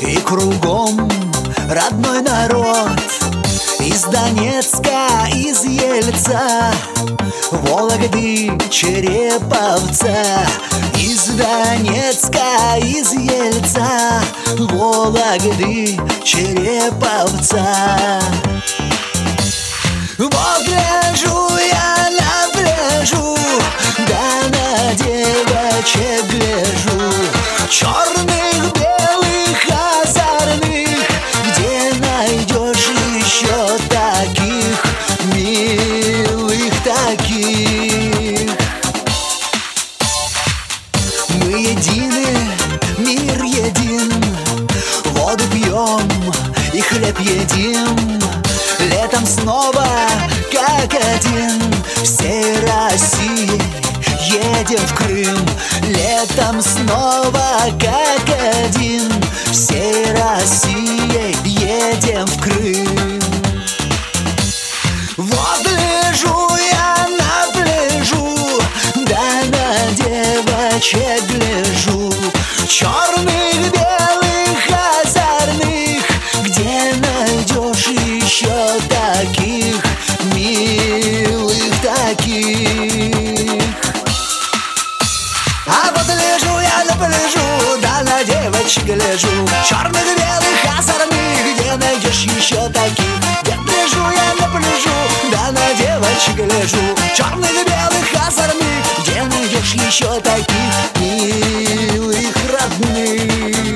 И кругом родной народ. Из Донецка, из Ельца, Вологды, Череповца. Из Донецка, из Ельца, Вологды, Череповца. Вот гляжу я на пляжу, да на девочек гляжу, черных, белых, озорных. Где найдешь еще таких, милых таких? Мы едины, мир един, воду пьем и хлеб едим. Летом снова как один, всей Россией едем в Крым. Летом снова как один, всей Россией едем в Крым. Вот лежу я на пляжу, да на девочек гляжу, черных, белых, озорных. Где найдешь еще таких, милых таких? А вот лежу я на пляжу, да на девочек гляжу, черных, белых, озорных. Где найдешь еще таких? Где лежу я на пляжу, да на девочек гляжу, черных, белых, озорных. Где найдешь еще таких, милых родных?